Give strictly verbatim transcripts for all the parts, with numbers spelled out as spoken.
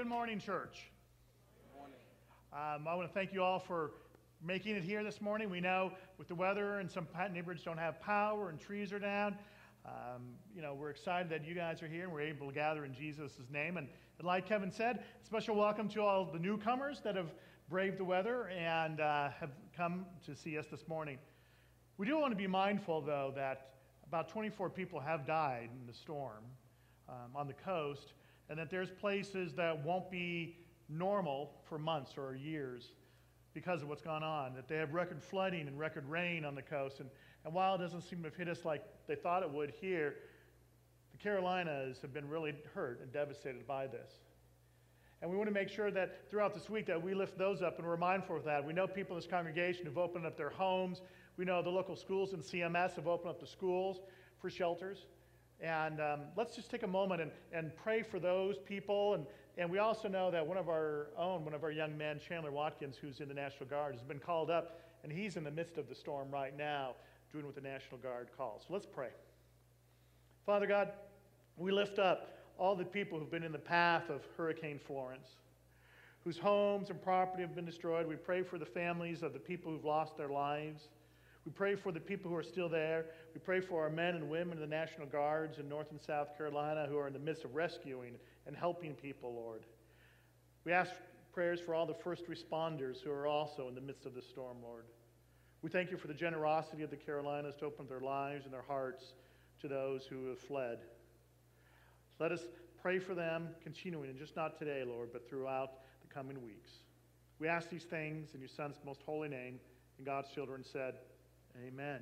Good morning, church. Good morning. Um, I want to thank you all for making it here this morning. We know with the weather and some neighborhoods don't have power and trees are down. Um, you know, we're excited that you guys are here and we're able to gather in Jesus' name. And, and like Kevin said, special welcome to all the newcomers that have braved the weather and uh, have come to see us this morning. We do want to be mindful, though, that about twenty-four people have died in the storm um, on the coast, and that there's places that won't be normal for months or years because of what's gone on, that they have record flooding and record rain on the coast. And, and while it doesn't seem to have hit us like they thought it would here, the Carolinas have been really hurt and devastated by this. And we want to make sure that throughout this week that we lift those up and we're mindful of that. We know people in this congregation have opened up their homes. We know the local schools and C M S have opened up the schools for shelters. And um, let's just take a moment and, and pray for those people. And, and we also know that one of our own, one of our young men, Chandler Watkins, who's in the National Guard, has been called up, and he's in the midst of the storm right now, doing what the National Guard calls. So let's pray. Father God, we lift up all the people who've been in the path of Hurricane Florence, whose homes and property have been destroyed. We pray for the families of the people who've lost their lives. We pray for the people who are still there. We pray for our men and women in the National Guards in North and South Carolina who are in the midst of rescuing and helping people, Lord. We ask prayers for all the first responders who are also in the midst of the storm, Lord. We thank you for the generosity of the Carolinas to open their lives and their hearts to those who have fled. Let us pray for them, continuing, and just not today, Lord, but throughout the coming weeks. We ask these things in your Son's most holy name, and God's children said, amen.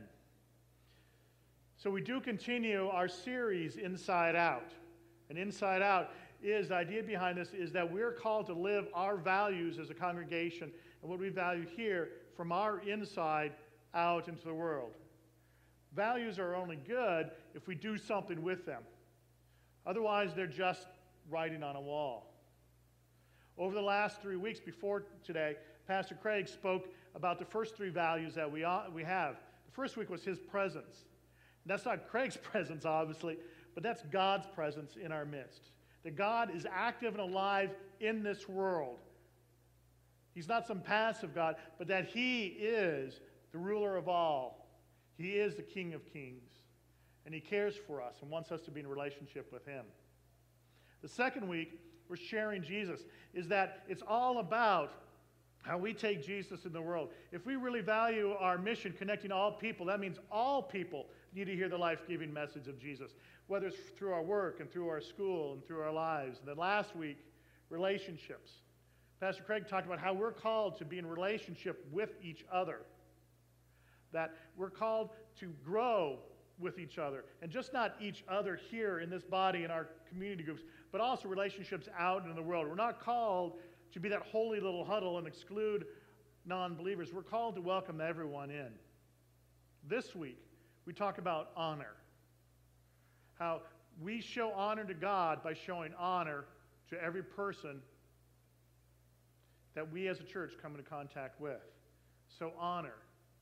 So we do continue our series, Inside Out. And Inside Out is, the idea behind this is that we're called to live our values as a congregation and what we value here from our inside out into the world. Values are only good if we do something with them. Otherwise, they're just writing on a wall. Over the last three weeks before today, Pastor Craig spoke about the first three values that we, we have. The first week was his presence. And that's not Craig's presence, obviously, but that's God's presence in our midst. That God is active and alive in this world. He's not some passive God, but that he is the ruler of all. He is the King of Kings. And he cares for us and wants us to be in a relationship with him. The second week, we're sharing Jesus, is that it's all about how we take Jesus in the world. If we really value our mission, connecting all people, that means all people need to hear the life-giving message of Jesus, whether it's through our work and through our school and through our lives. And then last week, relationships. Pastor Craig talked about how we're called to be in relationship with each other, that we're called to grow with each other, and just not each other here in this body in our community groups, but also relationships out in the world. We're not called to be that holy little huddle and exclude non-believers. We're called to welcome everyone in. This week, we talk about honor. How we show honor to God by showing honor to every person that we as a church come into contact with. So honor.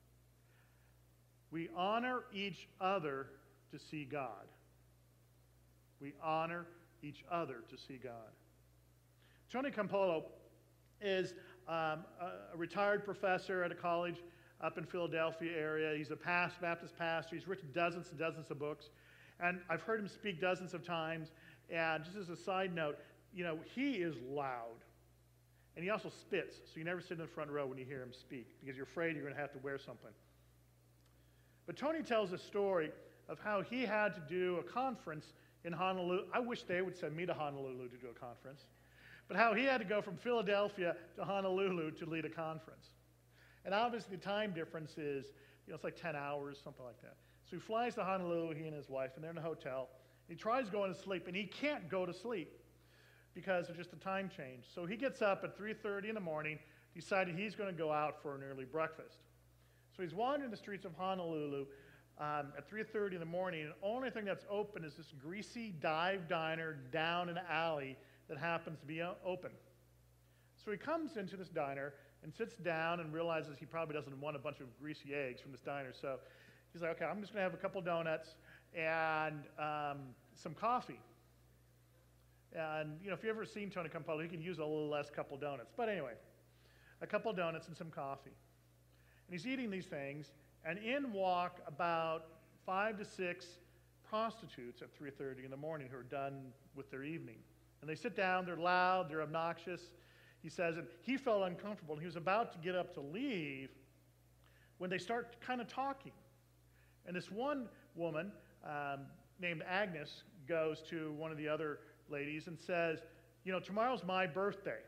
We honor each other to see God. We honor each other to see God. Tony Campolo is um, a retired professor at a college up in Philadelphia area. He's a past Baptist pastor. He's written dozens and dozens of books. And I've heard him speak dozens of times. And just as a side note, you know, he is loud. And he also spits, so you never sit in the front row when you hear him speak because you're afraid you're going to have to wear something. But Tony tells a story of how he had to do a conference in Honolulu. I wish they would send me to Honolulu to do a conference. But how he had to go from Philadelphia to Honolulu to lead a conference. And obviously the time difference is, you know, it's like ten hours, something like that. So he flies to Honolulu, he and his wife, and they're in a hotel. He tries going to sleep, and he can't go to sleep because of just the time change. So he gets up at three thirty in the morning, decided he's going to go out for an early breakfast. So he's wandering the streets of Honolulu um, at three thirty in the morning, and the only thing that's open is this greasy dive diner down an alley that happens to be open. So he comes into this diner and sits down and realizes he probably doesn't want a bunch of greasy eggs from this diner. So he's like, okay, I'm just going to have a couple donuts and um, some coffee. And, you know, if you've ever seen Tony come public, he could use a little less couple donuts. But anyway, a couple donuts and some coffee. And he's eating these things, and in walk about five to six prostitutes at three thirty in the morning who are done with their evening. And they sit down, they're loud, they're obnoxious. He says, and he felt uncomfortable, and he was about to get up to leave when they start kind of talking. And this one woman um, named Agnes goes to one of the other ladies and says, you know, tomorrow's my birthday.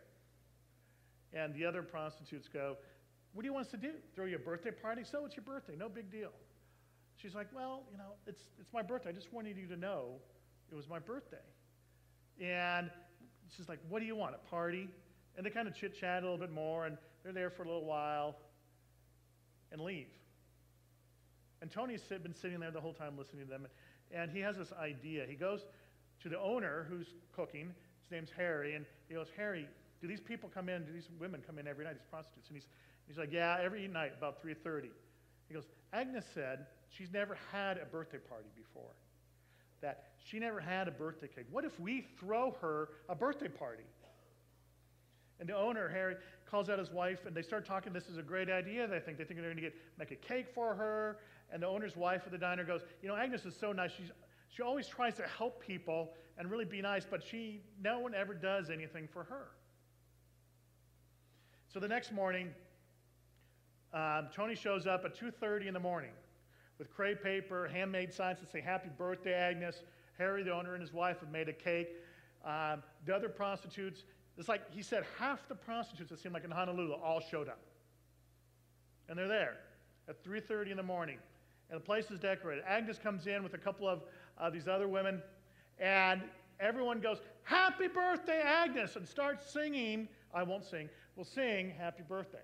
And the other prostitutes go, what do you want us to do? Throw you a birthday party? So it's your birthday, no big deal. She's like, well, you know, it's, it's my birthday. I just wanted you to know it was my birthday. And she's like, what do you want, a party? And they kind of chit-chat a little bit more, and they're there for a little while and leave. And Tony's sit, been sitting there the whole time listening to them, and he has this idea. He goes to the owner who's cooking. His name's Harry, and he goes, Harry, do these people come in, do these women come in every night, these prostitutes? And he's, he's like, yeah, every night, about three thirty. He goes, Agnes said she's never had a birthday party before, that she never had a birthday cake. What if we throw her a birthday party? And the owner, Harry, calls out his wife, and they start talking. This is a great idea. They think they think they're going to get make a cake for her. And the owner's wife of the diner goes, you know, Agnes is so nice. She's, she always tries to help people and really be nice, but she no one ever does anything for her. So the next morning, um, Tony shows up at two thirty in the morning with crepe paper, handmade signs that say, happy birthday, Agnes. Harry, the owner, and his wife have made a cake. Um, the other prostitutes, it's like he said, half the prostitutes, it seemed like in Honolulu, all showed up. And they're there at three thirty in the morning. And the place is decorated. Agnes comes in with a couple of uh, these other women, and everyone goes, happy birthday, Agnes, and starts singing. I won't sing. We'll sing happy birthday.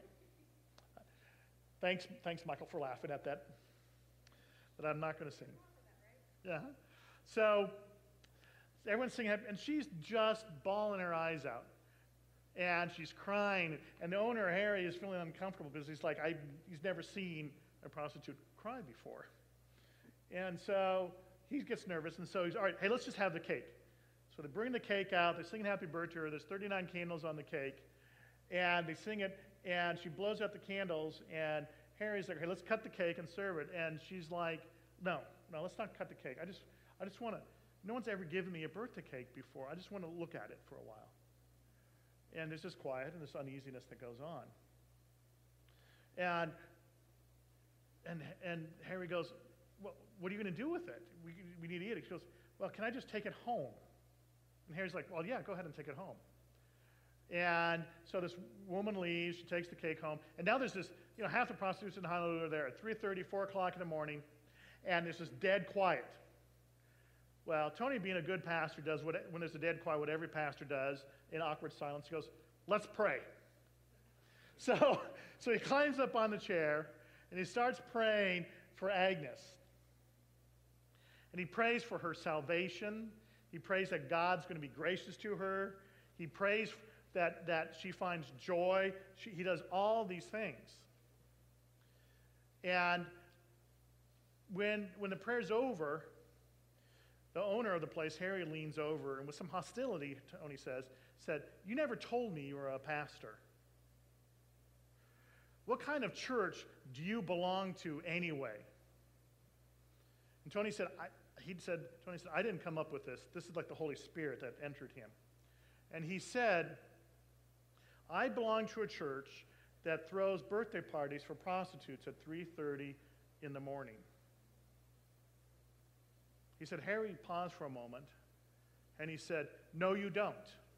Thanks, thanks, Michael, for laughing at that. But I'm not going to sing. Yeah. So everyone's singing happy, and she's just bawling her eyes out. And she's crying. And the owner, Harry, is feeling uncomfortable because he's like, I, he's never seen a prostitute cry before. And so he gets nervous. And so he's, all right, hey, let's just have the cake. So they bring the cake out. They're singing happy birthday to her. There's thirty-nine candles on the cake. And they sing it. And she blows out the candles. And Harry's like, hey, let's cut the cake and serve it. And she's like, no, no, let's not cut the cake. I just, I just want to, no one's ever given me a birthday cake before. I just want to look at it for a while. And there's this quiet and this uneasiness that goes on. And and and Harry goes, well, what are you going to do with it? We, we need to eat it. She goes, well, can I just take it home? And Harry's like, well, yeah, go ahead and take it home. And so this woman leaves. She takes the cake home. And now there's this, you know, half the prostitutes in Honolulu are there at three thirty, four o'clock in the morning. And there's this dead quiet. Well, Tony, being a good pastor, does what, when there's a dead quiet, what every pastor does in awkward silence. He goes, let's pray. So, so he climbs up on the chair, and he starts praying for Agnes. And he prays for her salvation. He prays that God's going to be gracious to her. He prays that, that she finds joy. She, he does all these things. And when, when the prayer's over, the owner of the place, Harry, leans over and with some hostility, Tony says, said, you never told me you were a pastor. What kind of church do you belong to anyway? And Tony said, I, he said, Tony said, I didn't come up with this. This is like the Holy Spirit that entered him. And he said, I belong to a church that throws birthday parties for prostitutes at three thirty in the morning. He said, Harry paused for a moment, and he said, no, you don't.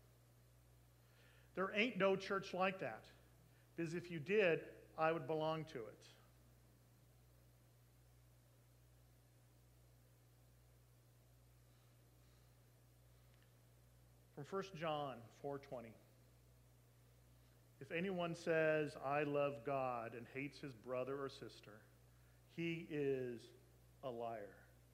There ain't no church like that, because if you did, I would belong to it. From First John four twenty. If anyone says, I love God, and hates his brother or sister, he is a liar.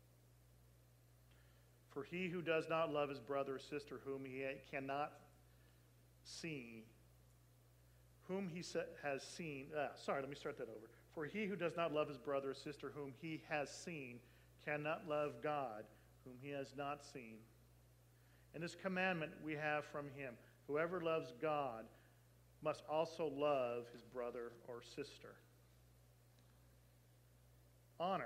For he who does not love his brother or sister whom he cannot see, whom he has seen, ah, sorry, let me start that over. For he who does not love his brother or sister whom he has seen cannot love God whom he has not seen. And this commandment we have from him. Whoever loves God must also love his brother or sister. Honor.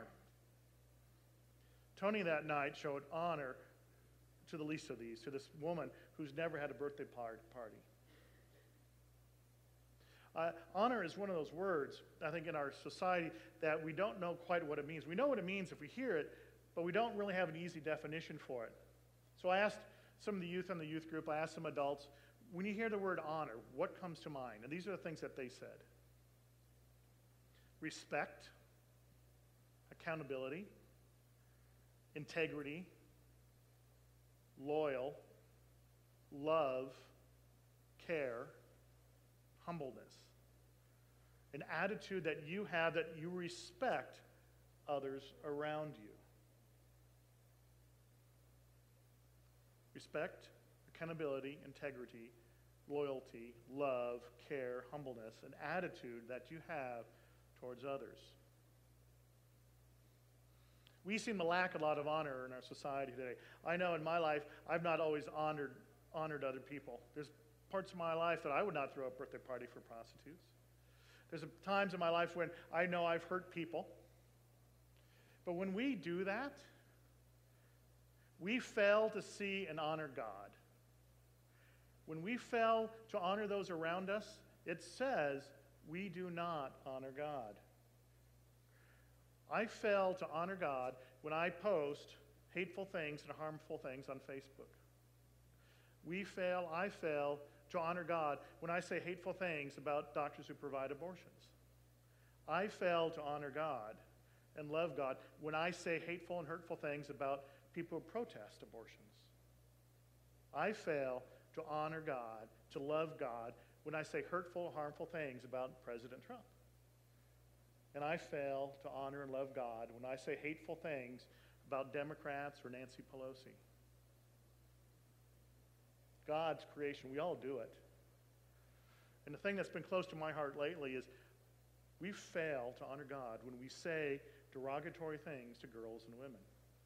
Tony that night showed honor to the least of these, to this woman who's never had a birthday party. Uh, honor is one of those words, I think, in our society that we don't know quite what it means. We know what it means if we hear it, but we don't really have an easy definition for it. So I asked some of the youth on the youth group, I asked some adults, when you hear the word honor, what comes to mind? And these are the things that they said. Respect, accountability, integrity, loyal, love, care, humbleness. An attitude that you have that you respect others around you. Respect, accountability, integrity, loyalty, love, care, humbleness, an attitude that you have towards others. We seem to lack a lot of honor in our society today. I know in my life, I've not always honored, honored other people. There's parts of my life that I would not throw a birthday party for prostitutes. There's times in my life when I know I've hurt people. But when we do that, we fail to see and honor God. When we fail to honor those around us, it says we do not honor God. I fail to honor God when I post hateful things and harmful things on Facebook. We fail, I fail to honor God when I say hateful things about doctors who provide abortions. I fail to honor God and love God when I say hateful and hurtful things about people who protest abortions. I fail to honor God, to love God, when I say hurtful, harmful things about President Trump. And I fail to honor and love God when I say hateful things about Democrats or Nancy Pelosi. God's creation, we all do it. And the thing that's been close to my heart lately is we fail to honor God when we say derogatory things to girls and women.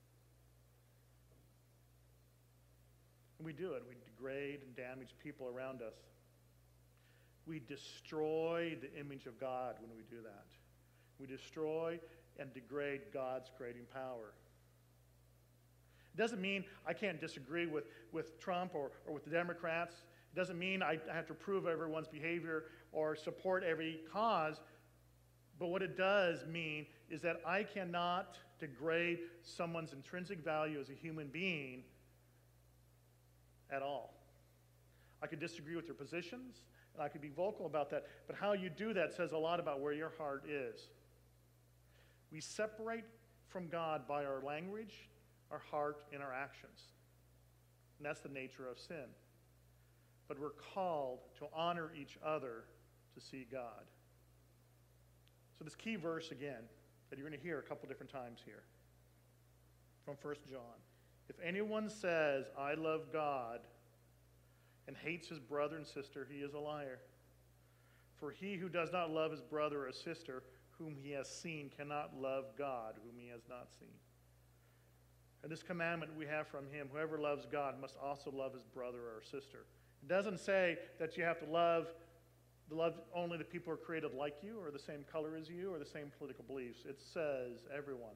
And we do it. We degrade and damage people around us. We destroy the image of God when we do that. We destroy and degrade God's creating power. It doesn't mean I can't disagree with, with Trump or, or with the Democrats. It doesn't mean I have to approve everyone's behavior or support every cause. But what it does mean is that I cannot degrade someone's intrinsic value as a human being at all. I could disagree with their positions, and I could be vocal about that, but how you do that says a lot about where your heart is. We separate from God by our language, our heart, and our actions. And that's the nature of sin. But we're called to honor each other to see God. So this key verse again, that you're going to hear a couple different times here, from First John. If anyone says, I love God, and hates his brother and sister, he is a liar. For he who does not love his brother or sister whom he has seen cannot love God whom he has not seen. And this commandment we have from him, whoever loves God must also love his brother or sister. It doesn't say that you have to love, love only the people who are created like you or the same color as you or the same political beliefs. It says everyone.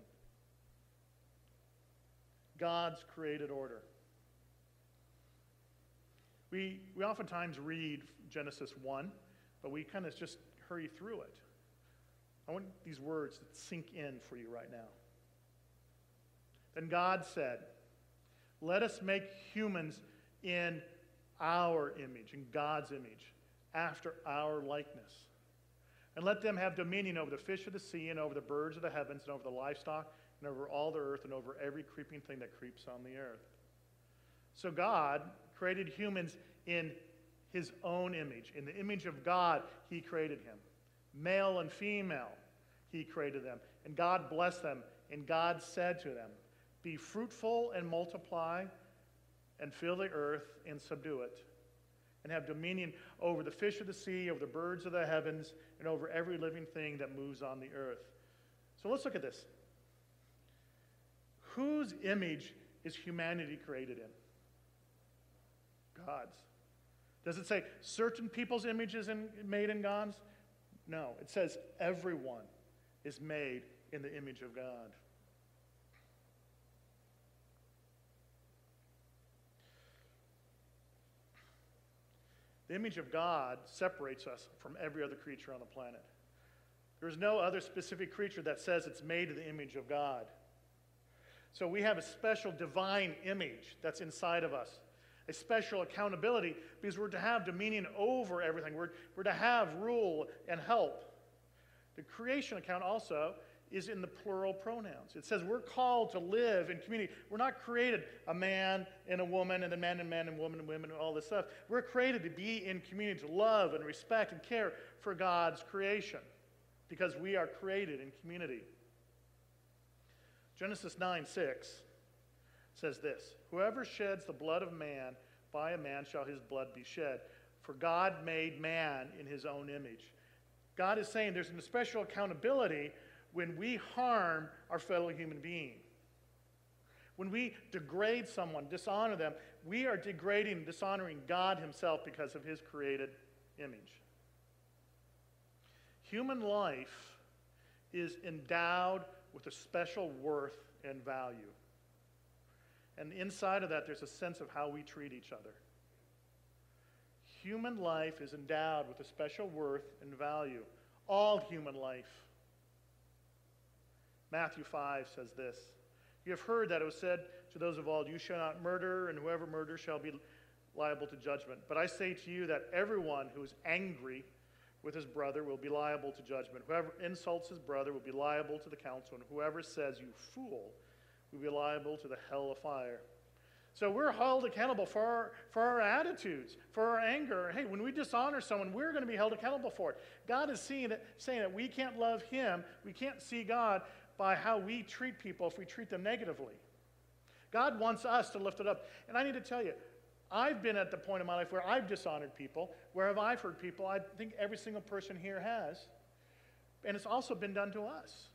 God's created order. We, we oftentimes read Genesis one, but we kind of just hurry through it. I want these words to sink in for you right now. Then God said, let us make humans in our image, in God's image, after our likeness. And let them have dominion over the fish of the sea and over the birds of the heavens and over the livestock and over all the earth and over every creeping thing that creeps on the earth. So God created humans in his own image. In the image of God, he created him. Male and female, he created them. And God blessed them. And God said to them, be fruitful and multiply and fill the earth and subdue it. And have dominion over the fish of the sea, over the birds of the heavens, and over every living thing that moves on the earth. So let's look at this. Whose image is humanity created in? God's. Does it say certain people's image is in, made in God's? No, it says everyone is made in the image of God. The image of God separates us from every other creature on the planet. There's no other specific creature that says it's made in the image of God. So we have a special divine image that's inside of us, a special accountability, because we're to have dominion over everything. We're, we're to have rule and help. The creation account also is in the plural pronouns. It says we're called to live in community. We're not created a man and a woman and a man and man and woman and women and all this stuff. We're created to be in community, to love and respect and care for God's creation, because we are created in community. Genesis nine six says this, whoever sheds the blood of man, by a man shall his blood be shed. For God made man in his own image. God is saying there's a special accountability when we harm our fellow human being. When we degrade someone, dishonor them, we are degrading and dishonoring God himself because of his created image. Human life is endowed with a special worth and value. And inside of that, there's a sense of how we treat each other. Human life is endowed with a special worth and value. All human life. Matthew five says this, you have heard that it was said to those of old, you shall not murder, and whoever murders shall be liable to judgment. But I say to you that everyone who is angry with his brother will be liable to judgment. Whoever insults his brother will be liable to the council, and whoever says, you fool, will be liable to the hell of fire. So we're held accountable for our, for our attitudes, for our anger. Hey, when we dishonor someone, we're going to be held accountable for it. God is seeing it, saying that we can't love him, we can't see God by how we treat people if we treat them negatively. God wants us to lift it up. And I need to tell you, I've been at the point in my life where I've dishonored people. Where have I hurt people? I think every single person here has. And it's also been done to us.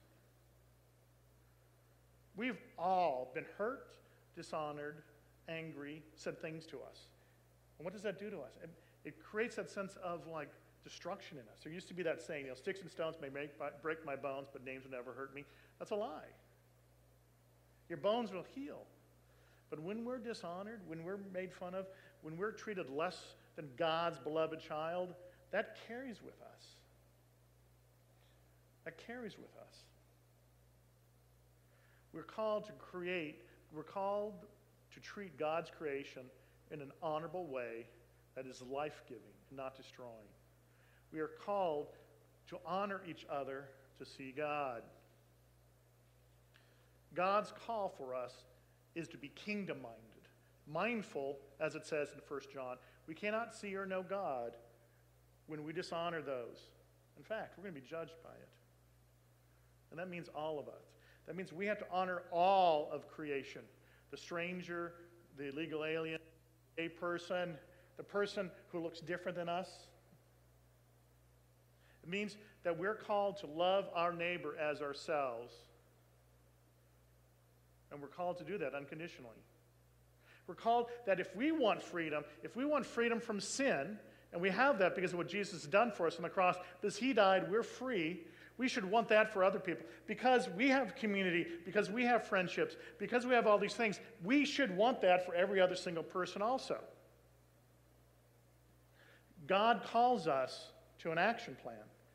We've all been hurt, dishonored, angry, said things to us. And what does that do to us? It, it creates that sense of like destruction in us. There used to be that saying, you know, sticks and stones may make, break my bones, but names will never hurt me. That's a lie. Your bones will heal. But when we're dishonored, when we're made fun of, when we're treated less than God's beloved child, that carries with us. That carries with us. We're called to create, we're called to treat God's creation in an honorable way that is life-giving and not destroying. We are called to honor each other to see God. God's call for us is to be kingdom-minded, mindful, as it says in First John. We cannot see or know God when we dishonor those. In fact, we're going to be judged by it. And that means all of us. That means we have to honor all of creation. The stranger, the illegal alien, a person, the person who looks different than us. It means that we're called to love our neighbor as ourselves. And we're called to do that unconditionally. We're called that if we want freedom, if we want freedom from sin, and we have that because of what Jesus has done for us on the cross, because he died, we're free. We should want that for other people. Because we have community, because we have friendships, because we have all these things, we should want that for every other single person also. God calls us to an action plan.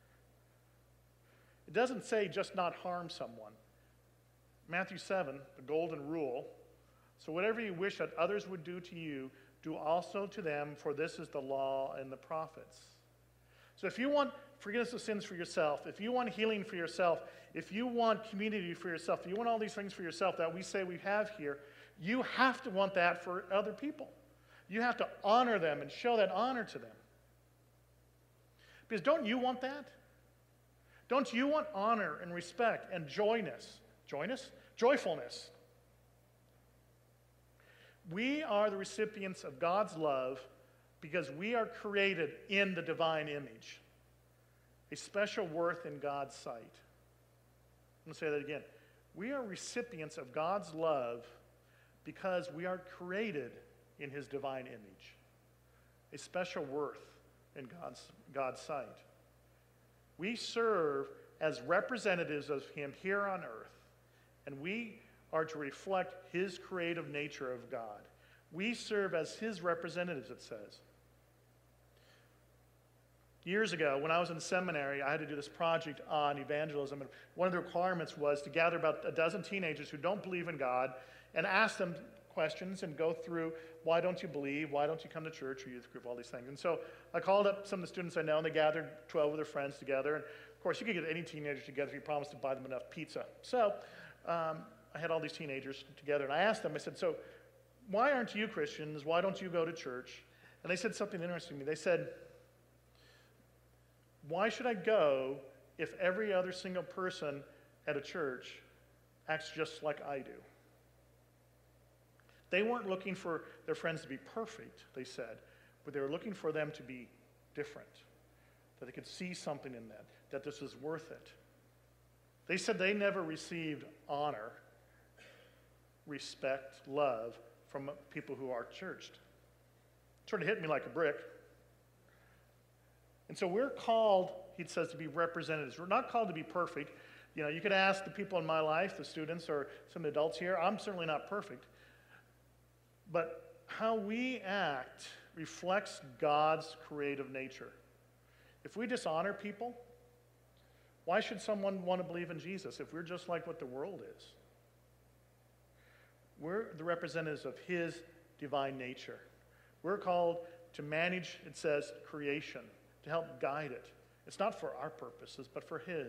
It doesn't say just not harm someone. Matthew seven, the golden rule. So whatever you wish that others would do to you, do also to them, for this is the law and the prophets. So if you want forgiveness of sins for yourself, if you want healing for yourself, if you want community for yourself, if you want all these things for yourself that we say we have here, you have to want that for other people. You have to honor them and show that honor to them. Because don't you want that? Don't you want honor and respect and joyness? Joyness? Joyfulness. We are the recipients of God's love because we are created in the divine image. A special worth in God's sight. I'm going to say that again. We are recipients of God's love because we are created in his divine image. a special worth in God's, God's sight. We serve as representatives of him here on earth, and we are to reflect his creative nature of God. We serve as his representatives, it says. Years ago, when I was in seminary, I had to do this project on evangelism, and one of the requirements was to gather about a dozen teenagers who don't believe in God and ask them questions and go through, why don't you believe? Why don't you come to church or youth group? All these things. And so I called up some of the students I know, and they gathered twelve of their friends together. And of course, you could get any teenagers together if you promised to buy them enough pizza. So um, I had all these teenagers together, and I asked them, I said, so why aren't you Christians? Why don't you go to church? And they said something interesting to me. They said, why should I go if every other single person at a church acts just like I do? They weren't looking for their friends to be perfect, they said, but they were looking for them to be different, that they could see something in that, that this was worth it. They said they never received honor, respect, love from people who are churched. It sort of hit me like a brick. And so we're called, he says, to be representatives. We're not called to be perfect. You know, you could ask the people in my life, the students or some adults here, I'm certainly not perfect. But how we act reflects God's creative nature. If we dishonor people, why should someone want to believe in Jesus if we're just like what the world is? We're the representatives of his divine nature. We're called to manage, it says, creation, to help guide it. It's not for our purposes, but for his.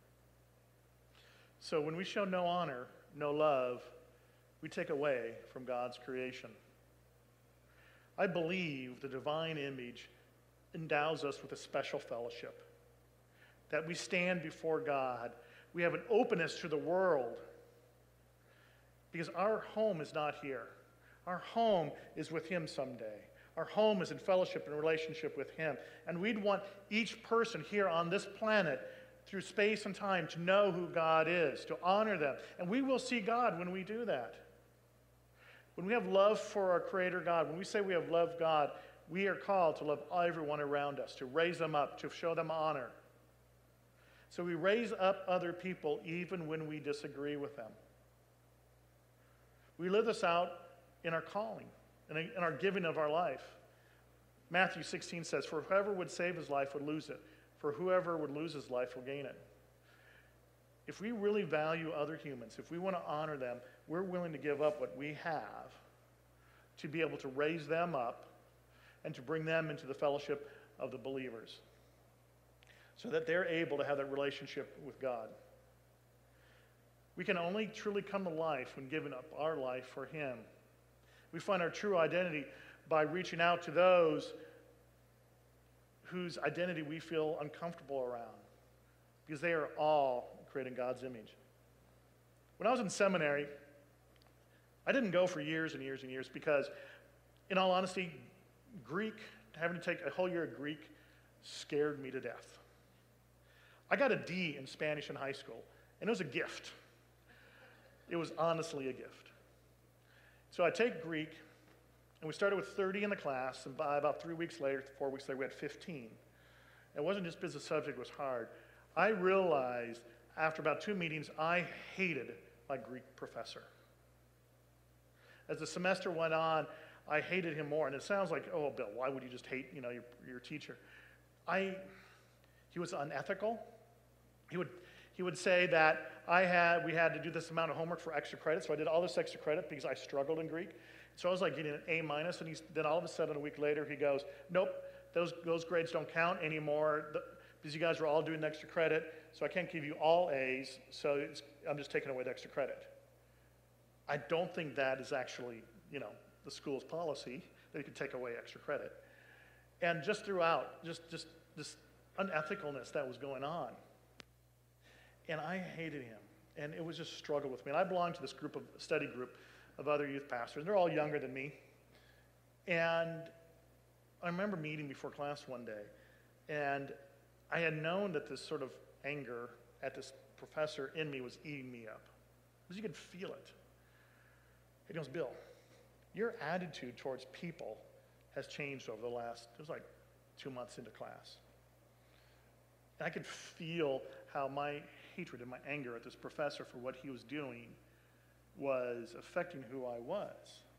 So when we show no honor, no love, we take away from God's creation. I believe the divine image endows us with a special fellowship, that we stand before God. We have an openness to the world because our home is not here. Our home is with him someday. Our home is in fellowship and relationship with him. And we'd want each person here on this planet through space and time to know who God is, to honor them. And we will see God when we do that. When we have love for our Creator God, when we say we have loved God, we are called to love everyone around us, to raise them up, to show them honor. So we raise up other people even when we disagree with them. We live this out in our calling, in our giving of our life. Matthew sixteen says, for whoever would save his life would lose it. For whoever would lose his life will gain it. If we really value other humans, if we want to honor them, we're willing to give up what we have to be able to raise them up and to bring them into the fellowship of the believers so that they're able to have that relationship with God. We can only truly come to life when giving up our life for him. We find our true identity by reaching out to those whose identity we feel uncomfortable around because they are all created in God's image. When I was in seminary, I didn't go for years and years and years because, in all honesty, Greek, having to take a whole year of Greek scared me to death. I got a D in Spanish in high school, and it was a gift. It was honestly a gift. So I take Greek, and we started with thirty in the class, and by about three weeks later, four weeks later, we had fifteen. It wasn't just because the subject was hard. I realized after about two meetings, I hated my Greek professor. As the semester went on, I hated him more. And it sounds like, oh, Bill, why would you just hate, you know, your, your teacher? I, he was unethical. He would, he would say that I had, we had to do this amount of homework for extra credit. So I did all this extra credit because I struggled in Greek. So I was like getting an A minus. And he's, then all of a sudden, a week later, he goes, nope, those, those grades don't count anymore the, because you guys are all doing extra credit. So I can't give you all A's. So it's, I'm just taking away the extra credit. I don't think that is actually, you know, the school's policy, that you can take away extra credit. And just throughout, just, just this unethicalness that was going on. And I hated him. And it was just a struggle with me. And I belonged to this group of study group of other youth pastors. They're all younger than me. And I remember meeting before class one day. And I had known that this sort of anger at this professor in me was eating me up. Because you could feel it. He goes, Bill, your attitude towards people has changed over the last, it was like two months into class. And I could feel how my hatred and my anger at this professor for what he was doing was affecting who I was.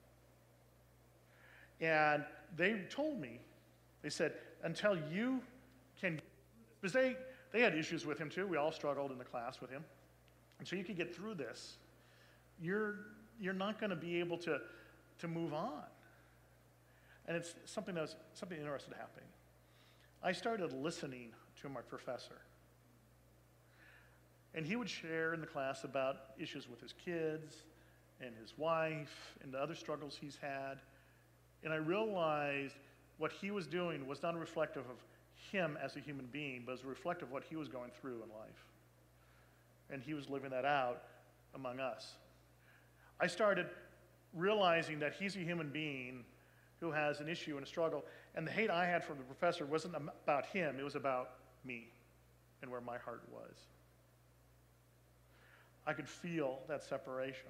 And they told me, they said, until you can, because they, they had issues with him too. We all struggled in the class with him. And so you could get through this. You're, you're not going to be able to, to move on. And it's something that was something interesting happening. I started listening to my professor. And he would share in the class about issues with his kids and his wife and the other struggles he's had. And I realized what he was doing was not reflective of him as a human being, but was reflective of what he was going through in life. And he was living that out among us. I started realizing that he's a human being who has an issue and a struggle, and the hate I had for the professor wasn't about him, it was about me and where my heart was. I could feel that separation.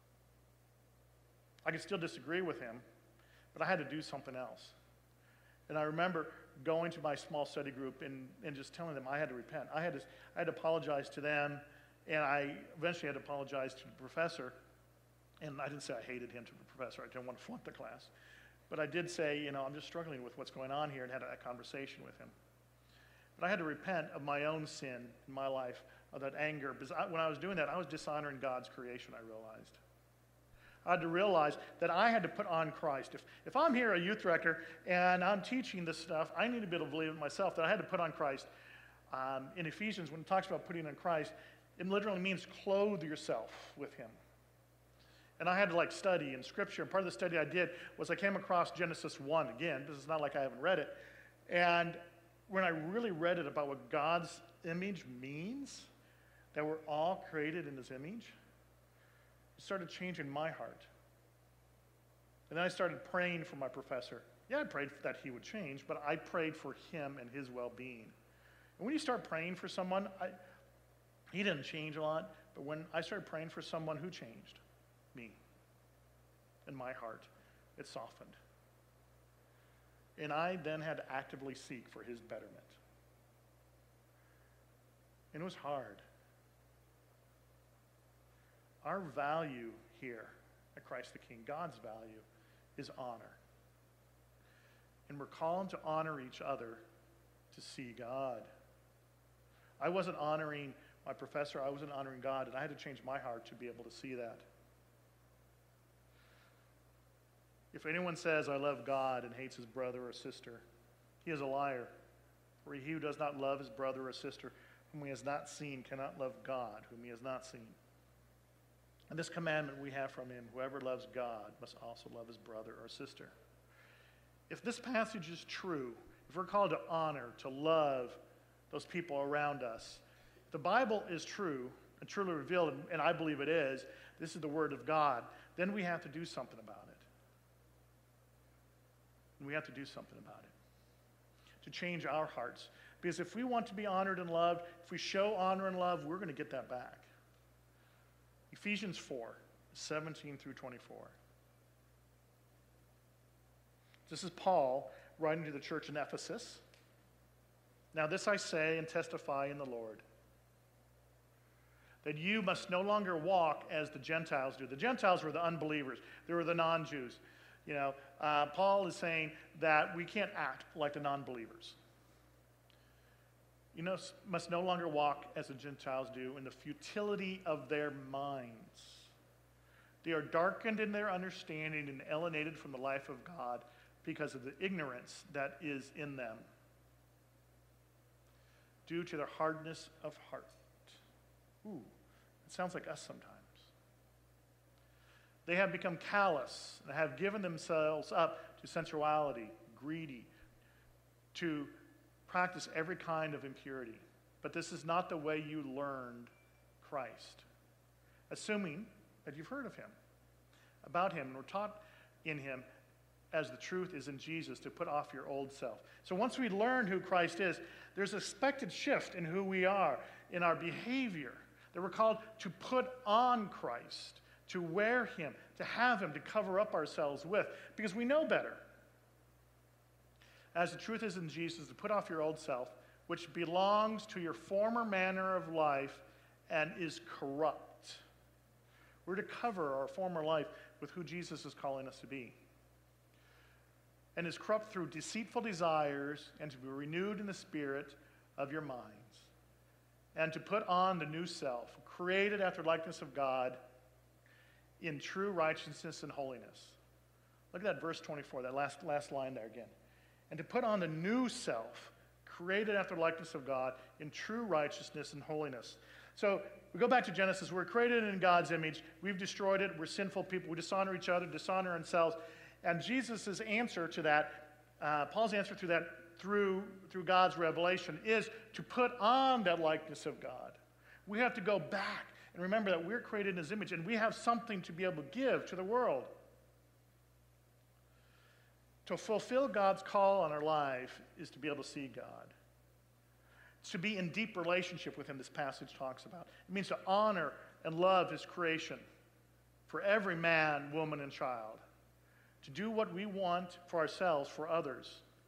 I could still disagree with him, but I had to do something else. And I remember going to my small study group and, and just telling them I had to repent. I had to, I had to apologize to them, and I eventually had to apologize to the professor. And I didn't say I hated him to the professor. I didn't want to flunk the class. But I did say, you know, I'm just struggling with what's going on here, and had a, a conversation with him. But I had to repent of my own sin in my life, of that anger. Because I, when I was doing that, I was dishonoring God's creation, I realized. I had to realize that I had to put on Christ. If, if I'm here, a youth director, and I'm teaching this stuff, I need to be able to believe it myself, that I had to put on Christ. Um, in Ephesians, when it talks about putting on Christ, it literally means clothe yourself with him. And I had to like study in Scripture. And part of the study I did was I came across Genesis one again. This is not like I haven't read it. And when I really read it about what God's image means, that we're all created in his image, it started changing my heart. And then I started praying for my professor. Yeah, I prayed that he would change, but I prayed for him and his well-being. And when you start praying for someone, I, he didn't change a lot, but when I started praying for someone, who changed? Me. In my heart, it softened. And I then had to actively seek for his betterment. And it was hard. Our value here at Christ the King, God's value, is honor. And we're called to honor each other to see God. I wasn't honoring my professor, I wasn't honoring God, and I had to change my heart to be able to see that. If anyone says, I love God, and hates his brother or sister, he is a liar. For he who does not love his brother or sister, whom he has not seen, cannot love God, whom he has not seen. And this commandment we have from him, whoever loves God must also love his brother or sister. If this passage is true, if we're called to honor, to love those people around us, if the Bible is true and truly revealed, and I believe it is, this is the Word of God, then we have to do something about it. And we have to do something about it to change our hearts. Because if we want to be honored and loved, if we show honor and love, we're going to get that back. Ephesians four, seventeen through twenty-four. This is Paul writing to the church in Ephesus. Now this I say and testify in the Lord, that you must no longer walk as the Gentiles do. The Gentiles were the unbelievers. They were the non-Jews. You know, uh, Paul is saying that we can't act like the non-believers. You know, must no longer walk as the Gentiles do in the futility of their minds. They are darkened in their understanding and alienated from the life of God because of the ignorance that is in them, due to their hardness of heart. Ooh, it sounds like us sometimes. They have become callous and have given themselves up to sensuality, greedy, to practice every kind of impurity. But this is not the way you learned Christ. Assuming that you've heard of him, about him, and were taught in him as the truth is in Jesus, to put off your old self. So once we learn who Christ is, there's an expected shift in who we are, in our behavior, that we're called to put on Christ, to wear him, to have him, to cover up ourselves with, because we know better. as the truth is in Jesus, to put off your old self, which belongs to your former manner of life and is corrupt. We're to cover our former life with who Jesus is calling us to be. And is corrupt through deceitful desires, and to be renewed in the spirit of your minds. And to put on the new self, created after the likeness of God, in true righteousness and holiness. Look at that verse twenty-four, that last, last line there again. And to put on the new self, created after the likeness of God, in true righteousness and holiness. So we go back to Genesis. We're created in God's image. We've destroyed it. We're sinful people. We dishonor each other, dishonor ourselves. And Jesus' answer to that, uh, Paul's answer to that through, through God's revelation, is to put on that likeness of God. We have to go back and remember that we're created in his image, and we have something to be able to give to the world. To fulfill God's call on our life is to be able to see God. To be in deep relationship with him, this passage talks about. It means to honor and love his creation for every man, woman, and child. To do what we want for ourselves, for others.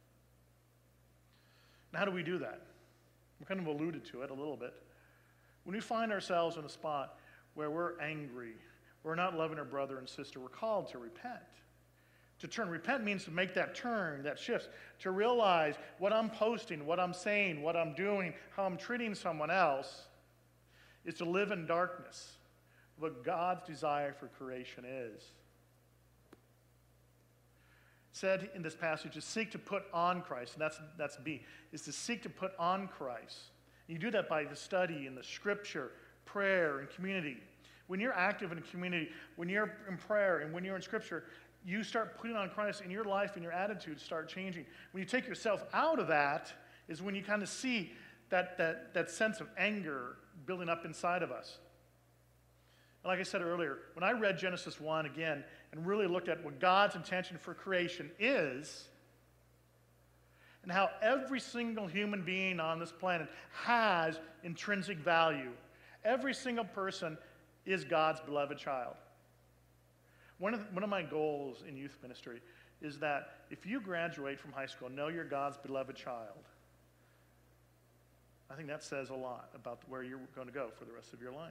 And how do we do that? We kind of alluded to it a little bit. When we find ourselves in a spot where we're angry, we're not loving our brother and sister, we're called to repent. To turn. Repent means to make that turn, that shift, to realize what I'm posting, what I'm saying, what I'm doing, how I'm treating someone else is to live in darkness, what God's desire for creation is. Said in this passage, to seek to put on Christ, and that's, that's B, is to seek to put on Christ. You do that by the study and the scripture, prayer, and community. When you're active in a community, when you're in prayer and when you're in scripture, you start putting on Christ, and your life and your attitudes start changing. When you take yourself out of that is when you kind of see that, that, that sense of anger building up inside of us. And like I said earlier, when I read Genesis one again and really looked at what God's intention for creation is, and how every single human being on this planet has intrinsic value. Every single person is God's beloved child. One of, the, one of my goals in youth ministry is that if you graduate from high school, know you're God's beloved child. I think that says a lot about where you're going to go for the rest of your life.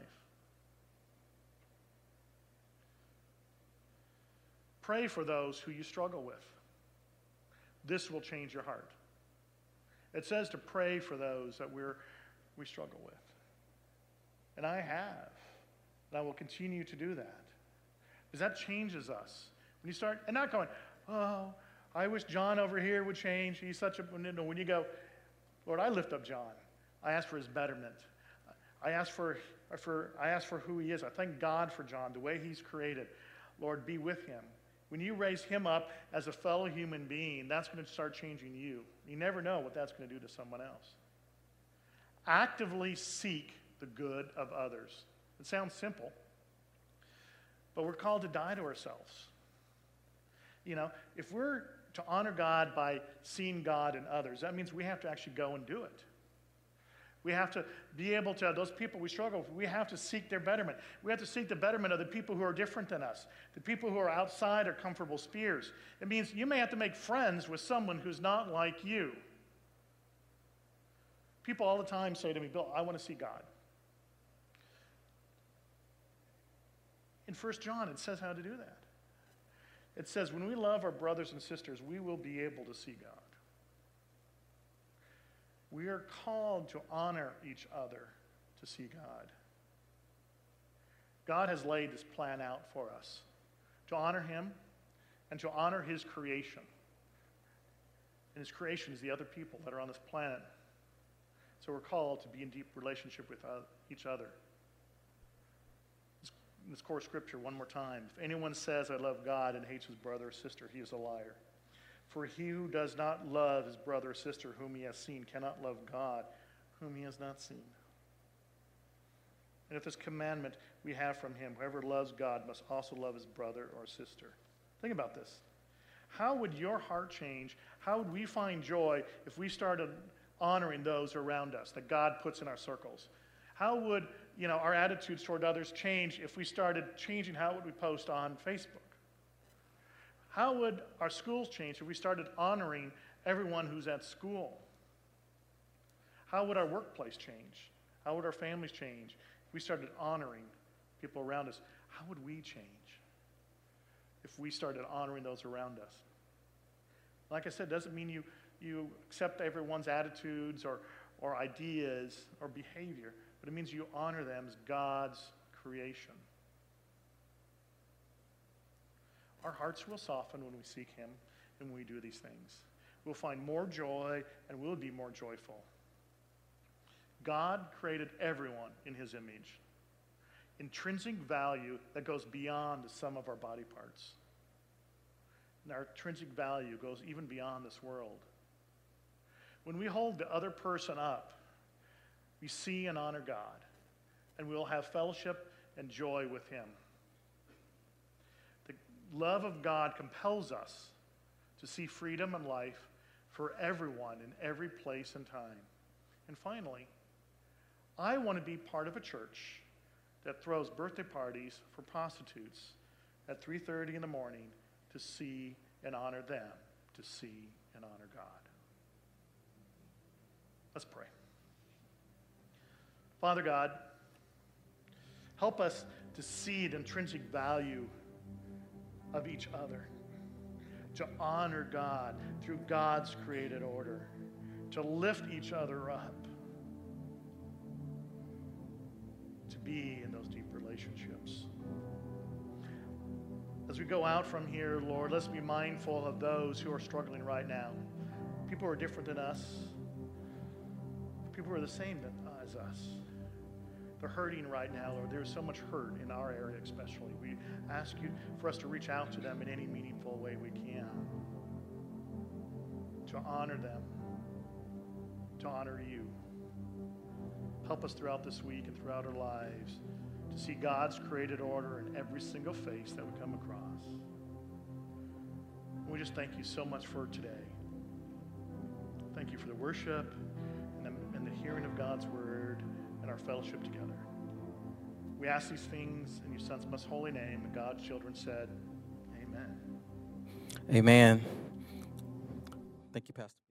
Pray for those who you struggle with. This will change your heart. It says to pray for those that we're, we struggle with. And I have. And I will continue to do that. Because that changes us. When you start, and not going, oh, I wish John over here would change. He's such a, no, when you go, Lord, I lift up John. I ask for his betterment. I ask for, for, I ask for who he is. I thank God for John, the way he's created. Lord, be with him. When you raise him up as a fellow human being, that's going to start changing you. You never know what that's going to do to someone else. Actively seek the good of others. It sounds simple, but we're called to die to ourselves. You know, if we're to honor God by seeing God in others, that means we have to actually go and do it. We have to be able to, those people we struggle with, we have to seek their betterment. We have to seek the betterment of the people who are different than us, the people who are outside our comfortable spheres. It means you may have to make friends with someone who's not like you. People all the time say to me, Bill, I want to see God. In First John, it says how to do that. It says, when we love our brothers and sisters, we will be able to see God. We are called to honor each other to see God. God has laid this plan out for us, to honor him and to honor his creation. And his creation is the other people that are on this planet. So we're called to be in deep relationship with each other. In this core scripture, one more time. If anyone says, I love God and hates his brother or sister, he is a liar. For he who does not love his brother or sister whom he has seen cannot love God whom he has not seen. And if this commandment we have from him, whoever loves God must also love his brother or sister. Think about this. How would your heart change? How would we find joy if we started honoring those around us that God puts in our circles? How would, you know, our attitudes toward others change if we started changing how would we post on Facebook? How would our schools change if we started honoring everyone who's at school? How would our workplace change? How would our families change? If we started honoring people around us, how would we change if we started honoring those around us? Like I said, it doesn't mean you, you accept everyone's attitudes or, or ideas or behavior, but it means you honor them as God's creation. Our hearts will soften when we seek him and when we do these things. We'll find more joy and we'll be more joyful. God created everyone in his image. Intrinsic value that goes beyond the sum of our body parts. And our intrinsic value goes even beyond this world. When we hold the other person up, we see and honor God, and we'll have fellowship and joy with him. The love of God compels us to see freedom and life for everyone in every place and time. And finally, I want to be part of a church that throws birthday parties for prostitutes at three thirty in the morning to see and honor them, to see and honor God. Let's pray. Father God, help us to see the intrinsic value of each other, to honor God through God's created order, to lift each other up, to be in those deep relationships. As we go out from here, Lord, let's be mindful of those who are struggling right now. People who are different than us. People who are the same as us. They're hurting right now, Lord. There's so much hurt in our area especially. We ask you for us to reach out to them in any meaningful way we can. To honor them. To honor you. Help us throughout this week and throughout our lives to see God's created order in every single face that we come across. And we just thank you so much for today. Thank you for the worship and the, and the hearing of God's word and our fellowship together. We ask these things in your son's most holy name, and God's children said, amen. Amen. Thank you, Pastor.